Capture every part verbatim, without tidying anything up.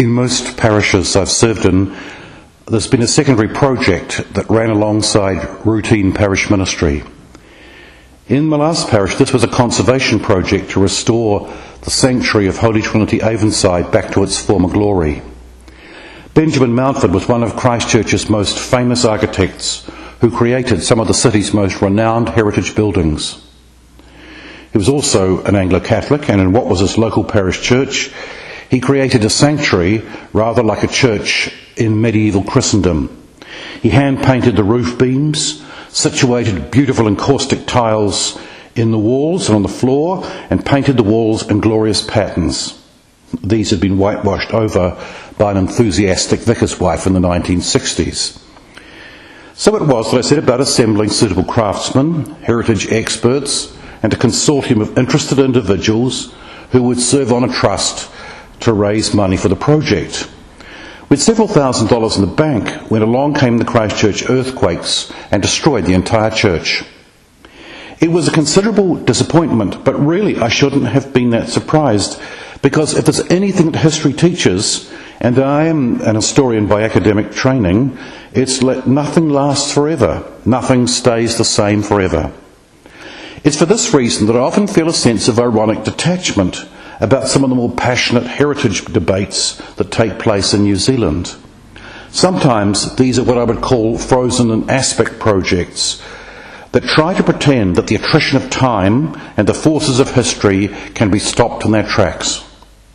In most parishes I've served in, there's been a secondary project that ran alongside routine parish ministry. In my last parish, this was a conservation project to restore the sanctuary of Holy Trinity Avonside back to its former glory. Benjamin Mountford was one of Christchurch's most famous architects who created some of the city's most renowned heritage buildings. He was also an Anglo-Catholic, and in what was his local parish church, he created a sanctuary rather like a church in medieval Christendom. He hand-painted the roof beams, situated beautiful encaustic tiles in the walls and on the floor, and painted the walls in glorious patterns. These had been whitewashed over by an enthusiastic vicar's wife in the nineteen sixties. So it was that I set about assembling suitable craftsmen, heritage experts, and a consortium of interested individuals who would serve on a trust to raise money for the project. With several thousand dollars in the bank when along came the Christchurch earthquakes and destroyed the entire church. It was a considerable disappointment, but really I shouldn't have been that surprised, because if there's anything that history teaches, and I am an historian by academic training, it's let nothing lasts forever. Nothing stays the same forever. It's for this reason that I often feel a sense of ironic detachment about some of the more passionate heritage debates that take place in New Zealand. Sometimes these are what I would call frozen in aspect projects that try to pretend that the attrition of time and the forces of history can be stopped in their tracks.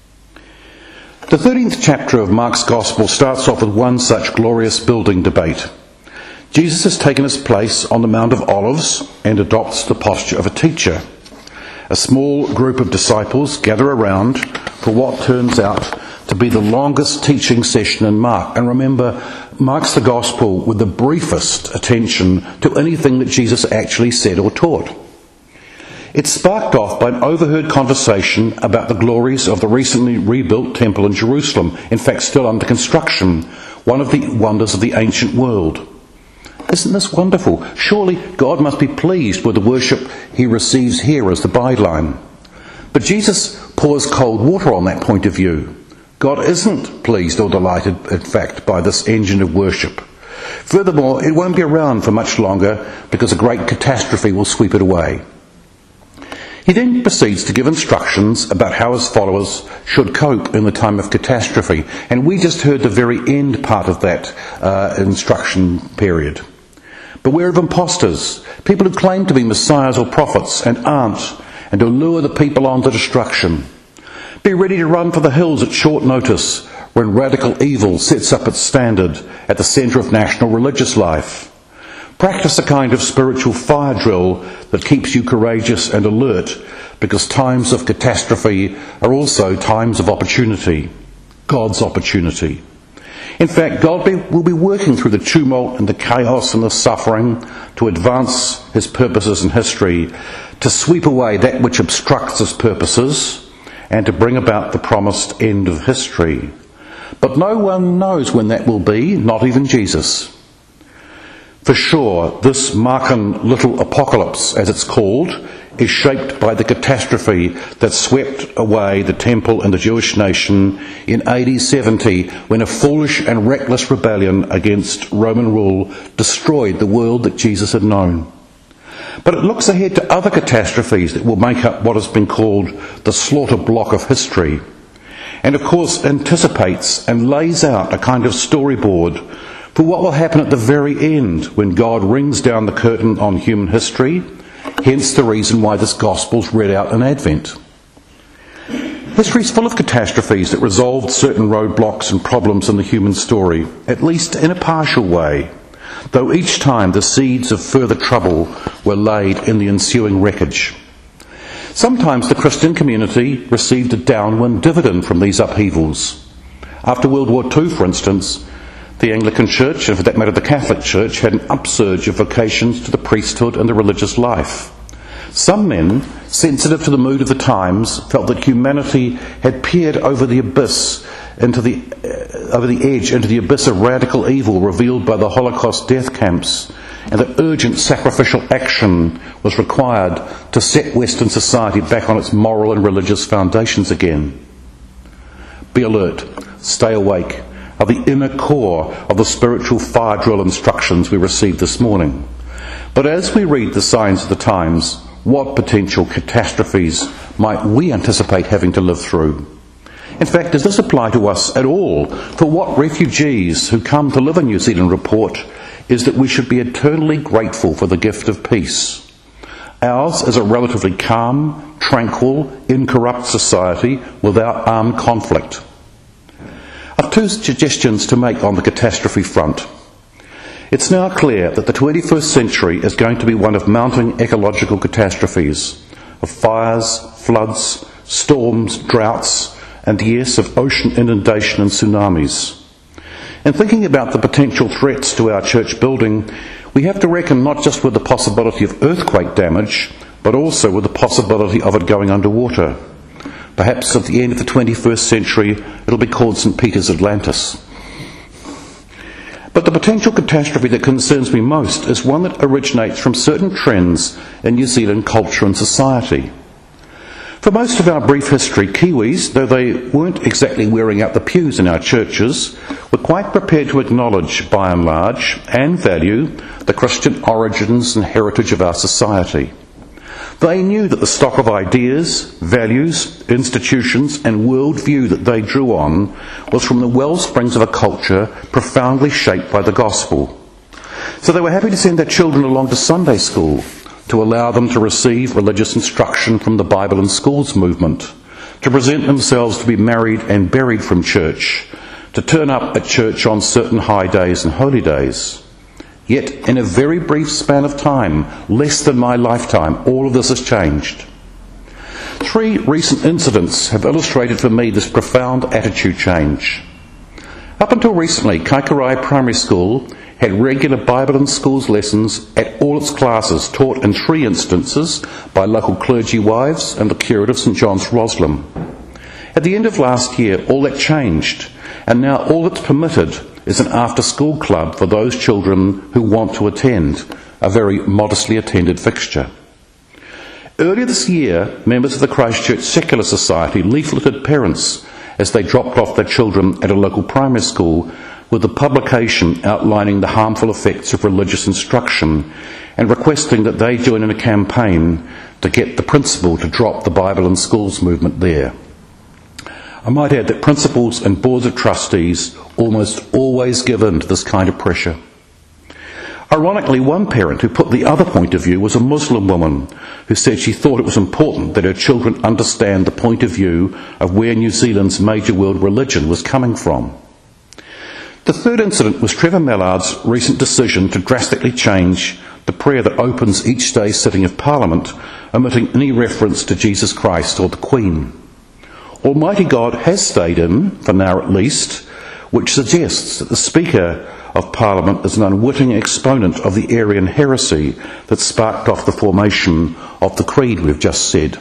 The thirteenth chapter of Mark's Gospel starts off with one such glorious building debate. Jesus has taken his place on the Mount of Olives and adopts the posture of a teacher. A small group of disciples gather around for what turns out to be the longest teaching session in Mark. And remember, Mark's the Gospel with the briefest attention to anything that Jesus actually said or taught. It's sparked off by an overheard conversation about the glories of the recently rebuilt temple in Jerusalem, in fact still under construction, one of the wonders of the ancient world. Isn't this wonderful? Surely God must be pleased with the worship he receives here as the byline. But Jesus pours cold water on that point of view. God isn't pleased or delighted, in fact, by this engine of worship. Furthermore, it won't be around for much longer because a great catastrophe will sweep it away. He then proceeds to give instructions about how his followers should cope in the time of catastrophe. And we just heard the very end part of that uh, instruction period. Beware of impostors, people who claim to be messiahs or prophets and aren't, and who lure the people on to destruction. Be ready to run for the hills at short notice when radical evil sets up its standard at the centre of national religious life. Practice a kind of spiritual fire drill that keeps you courageous and alert, because times of catastrophe are also times of opportunity, God's opportunity. In fact, God be, will be working through the tumult and the chaos and the suffering to advance his purposes in history, to sweep away that which obstructs his purposes, and to bring about the promised end of history. But no one knows when that will be, not even Jesus. For sure, this Markan little apocalypse, as it's called, is shaped by the catastrophe that swept away the temple and the Jewish nation in A D seventy, when a foolish and reckless rebellion against Roman rule destroyed the world that Jesus had known. But it looks ahead to other catastrophes that will make up what has been called the slaughter block of history, and of course anticipates and lays out a kind of storyboard for what will happen at the very end when God rings down the curtain on human history, hence the reason why this Gospel's read out in Advent. History is full of catastrophes that resolved certain roadblocks and problems in the human story, at least in a partial way, though each time the seeds of further trouble were laid in the ensuing wreckage. Sometimes the Christian community received a downwind dividend from these upheavals. After World War Two, for instance, the Anglican Church, and for that matter the Catholic Church, had an upsurge of vocations to the priesthood and the religious life. Some men, sensitive to the mood of the times, felt that humanity had peered over the abyss, into the uh, over the edge, into the abyss of radical evil revealed by the Holocaust death camps, and that urgent sacrificial action was required to set Western society back on its moral and religious foundations again. Be alert. stay awake are the inner core of the spiritual fire drill instructions we received this morning. But as we read the signs of the times, what potential catastrophes might we anticipate having to live through? In fact, does this apply to us at all? For what refugees who come to live in New Zealand report is that we should be eternally grateful for the gift of peace. Ours is a relatively calm, tranquil, incorrupt society without armed conflict. I've two suggestions to make on the catastrophe front. It's now clear that the twenty-first century is going to be one of mounting ecological catastrophes, of fires, floods, storms, droughts, and yes, of ocean inundation and tsunamis. In thinking about the potential threats to our church building, we have to reckon not just with the possibility of earthquake damage, but also with the possibility of it going underwater. Perhaps at the end of the twenty-first century, it'll be called Saint Peter's Atlantis. But the potential catastrophe that concerns me most is one that originates from certain trends in New Zealand culture and society. For most of our brief history, Kiwis, though they weren't exactly wearing out the pews in our churches, were quite prepared to acknowledge, by and large, and value the Christian origins and heritage of our society. They knew that the stock of ideas, values, institutions and worldview that they drew on was from the wellsprings of a culture profoundly shaped by the gospel. So they were happy to send their children along to Sunday school to allow them to receive religious instruction from the Bible in Schools movement, to present themselves to be married and buried from church, to turn up at church on certain high days and holy days. Yet, in a very brief span of time, less than my lifetime, all of this has changed. Three recent incidents have illustrated for me this profound attitude change. Up until recently, Kaikorai Primary School had regular Bible in Schools lessons at all its classes, taught in three instances by local clergy wives and the curate of St John's Roslin. At the end of last year, all that changed, and now all that's permitted is an after-school club for those children who want to attend, a very modestly attended fixture. Earlier this year, members of the Christchurch Secular Society leafleted parents as they dropped off their children at a local primary school with a publication outlining the harmful effects of religious instruction and requesting that they join in a campaign to get the principal to drop the Bible in Schools movement there. I might add that principals and boards of trustees almost always give in to this kind of pressure. Ironically, one parent who put the other point of view was a Muslim woman who said she thought it was important that her children understand the point of view of where New Zealand's major world religion was coming from. The third incident was Trevor Mallard's recent decision to drastically change the prayer that opens each day's sitting of Parliament, omitting any reference to Jesus Christ or the Queen. Almighty God has stayed in, for now at least, which suggests that the Speaker of Parliament is an unwitting exponent of the Arian heresy that sparked off the formation of the creed we've just said.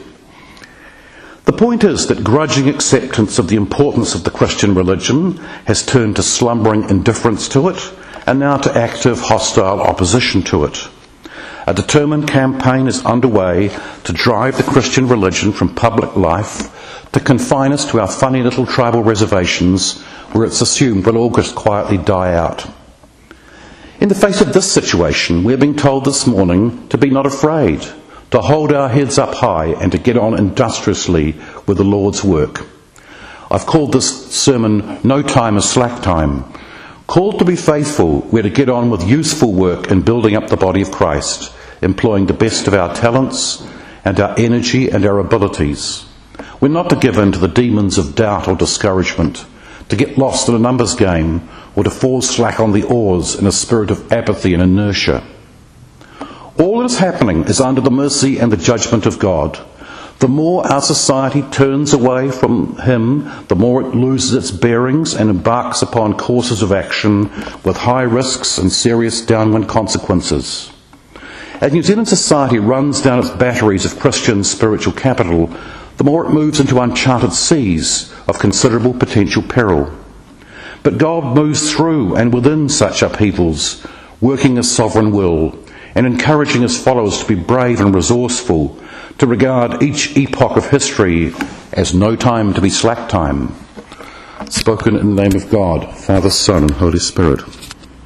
The point is that grudging acceptance of the importance of the Christian religion has turned to slumbering indifference to it, and now to active hostile opposition to it. A determined campaign is underway to drive the Christian religion from public life, to confine us to our funny little tribal reservations where it's assumed we'll all just quietly die out. In the face of this situation, we're being told this morning to be not afraid, to hold our heads up high and to get on industriously with the Lord's work. I've called this sermon No Time is Slack Time. Called to be faithful, we're to get on with useful work in building up the body of Christ, employing the best of our talents and our energy and our abilities. We're not to give in to the demons of doubt or discouragement, to get lost in a numbers game, or to fall slack on the oars in a spirit of apathy and inertia. All that is happening is under the mercy and the judgment of God. The more our society turns away from Him, the more it loses its bearings and embarks upon courses of action with high risks and serious downwind consequences. As New Zealand society runs down its batteries of Christian spiritual capital, the more it moves into uncharted seas of considerable potential peril. But God moves through and within such upheavals, working His sovereign will and encouraging His followers to be brave and resourceful, to regard each epoch of history as no time to be slack time. spoken in the name of God, Father, Son, and Holy Spirit.